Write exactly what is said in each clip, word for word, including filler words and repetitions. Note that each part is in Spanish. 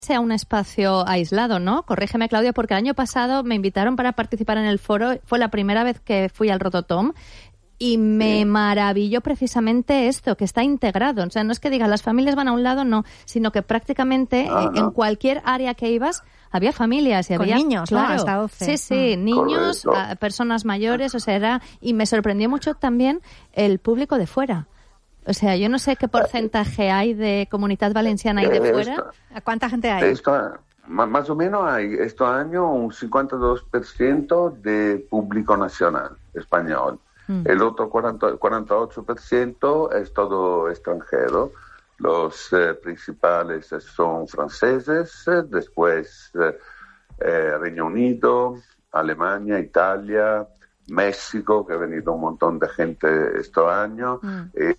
sea un espacio aislado, ¿no? Corrígeme, Claudio, porque el año pasado me invitaron para participar en el foro. Fue la primera vez que fui al Rototom y me sí. maravilló precisamente esto, que está integrado. O sea, no es que digas las familias van a un lado, no, sino que prácticamente no, eh, no. en cualquier área que ibas había familias y con había niños, claro, ¿no? Hasta doce. Sí, sí, mm. niños, a, personas mayores, o sea, era y me sorprendió mucho también el público de fuera. O sea, yo no sé qué porcentaje hay de Comunitat Valenciana y de fuera. Esto, ¿A cuánta gente hay? Esto, más o menos hay este año un cincuenta y dos por ciento de público nacional español. Mm. El otro cuarenta, cuarenta y ocho por ciento es todo extranjero. Los eh, principales son franceses, eh, después eh, eh, Reino Unido, Alemania, Italia, México, que ha venido un montón de gente este año. Mm. Eh,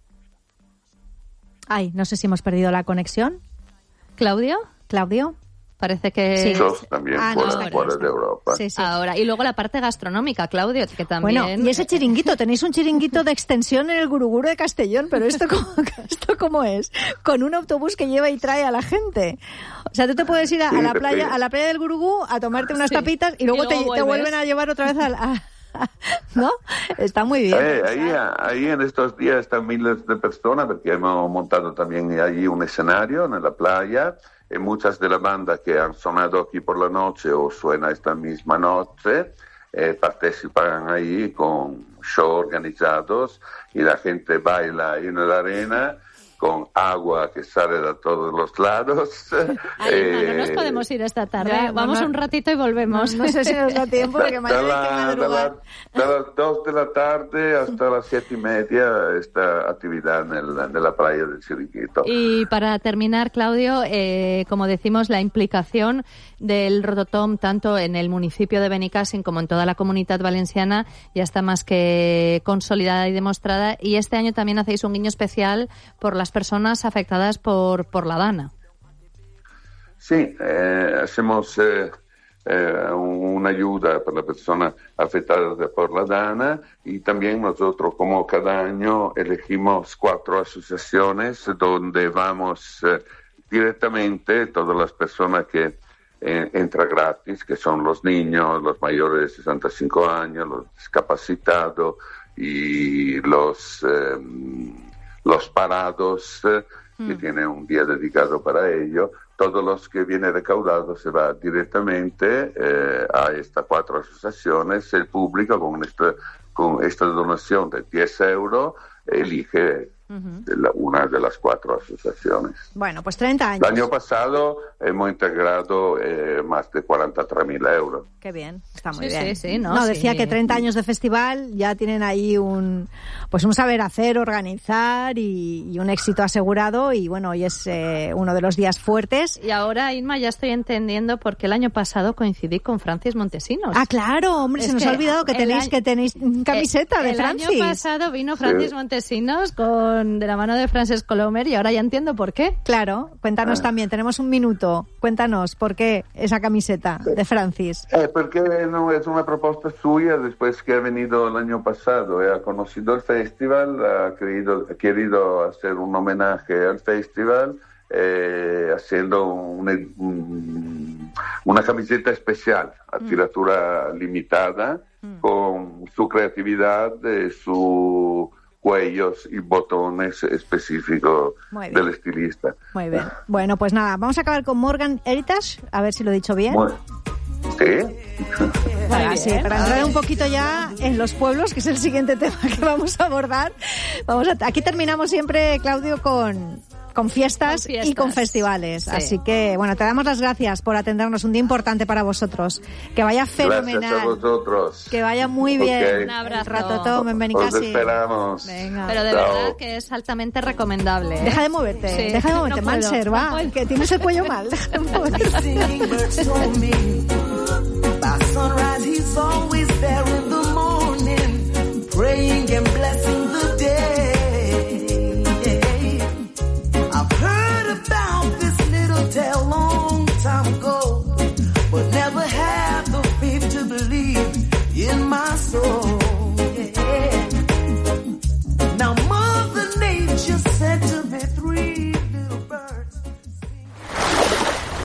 Ay, no sé si hemos perdido la conexión. ¿Claudio? ¿Claudio? Parece que... Sí. Muchos también ah, fuera, no, fuera de Europa. Sí, sí. Ahora, y luego la parte gastronómica, Claudio, que también... Bueno, y ese chiringuito, tenéis un chiringuito de extensión en el Guruguru de Castellón, pero ¿esto cómo, ¿esto cómo es? Con un autobús que lleva y trae a la gente. O sea, tú te puedes ir a, sí, a la playa sí. a la playa del Gurugú a tomarte unas sí. tapitas y luego, y luego te, te vuelven a llevar otra vez a... a ¿no? Está muy bien. Eh, ahí, ahí en estos días están miles de personas porque hemos montado también allí un escenario en la playa y muchas de las bandas que han sonado aquí por la noche o suena esta misma noche eh, participan ahí con shows organizados y la gente baila ahí en la arena con agua que sale de todos los lados. Ay, eh, no, no nos podemos ir esta tarde. Ya, Vamos no, un ratito y volvemos. No, no sé si nos da tiempo porque mañana hay que madrugar. De las dos de la tarde hasta las siete y media esta actividad en, el, en la playa del Chiringuito. Y para terminar, Claudio, eh, como decimos, la implicación del Rototom tanto en el municipio de Benicàssim como en toda la Comunitat Valenciana ya está más que consolidada y demostrada. Y este año también hacéis un guiño especial por las personas afectadas por, por la Dana. Sí, eh, hacemos eh, eh, una ayuda para las personas afectadas por la Dana y también nosotros, como cada año, elegimos cuatro asociaciones donde vamos eh, directamente, todas las personas que eh, entran gratis, que son los niños, los mayores de sesenta y cinco años, los discapacitados y los... Eh, los parados, eh, mm. que tiene un día dedicado para ello. Todos los que viene recaudado se va directamente eh, a estas cuatro asociaciones. El público con esta, con esta donación de diez euros elige uh-huh. de la, una de las cuatro asociaciones. Bueno, pues treinta años. El año pasado hemos integrado eh, más de cuarenta y tres mil euros. Qué bien, está muy sí, bien. Sí, sí, no, no sí. decía que treinta años de festival ya tienen ahí un pues un saber hacer, organizar y, y un éxito asegurado y bueno, hoy es eh, uno de los días fuertes. Y ahora, Inma, ya estoy entendiendo por qué el año pasado coincidí con Francis Montesinos. Ah, claro, hombre, es se nos ha olvidado que tenéis año, que tenéis camiseta el, de Francis. El año pasado vino Francis sí. Montesinos con de la mano de Francesc Colomer y ahora ya entiendo por qué. Claro, cuéntanos ah. también, tenemos un minuto. Cuéntanos por qué esa camiseta sí. de Francis. Eh, porque no, es una propuesta suya después que ha venido el año pasado y ha conocido el festival, ha querido, ha querido hacer un homenaje al festival eh, haciendo una, un, una camiseta especial a mm. tiratura limitada mm. con su creatividad, eh, su cuellos y botones específicos del estilista. Muy bien. Bueno, pues nada, vamos a acabar con Morgan Heritage, a ver si lo he dicho bien. Bueno, sí. Bueno, sí, para entrar un poquito ya en los pueblos, que es el siguiente tema que vamos a abordar. Vamos a, aquí terminamos siempre, Claudio, con... Con fiestas, con fiestas y con festivales. Sí. Así que, bueno, te damos las gracias por atendernos. Un día importante para vosotros. Que vaya fenomenal. Gracias a vosotros. Que vaya muy bien. Okay. Un abrazo. Ratotom en Benicàssim. Os esperamos. Venga. Pero de Chao. verdad que es altamente recomendable. ¿eh? Deja de moverte. Sí. Deja de moverte. No Manser, va. No que tienes el cuello mal. Deja de moverte. By sunrise, he's always there in the morning, praying and blessing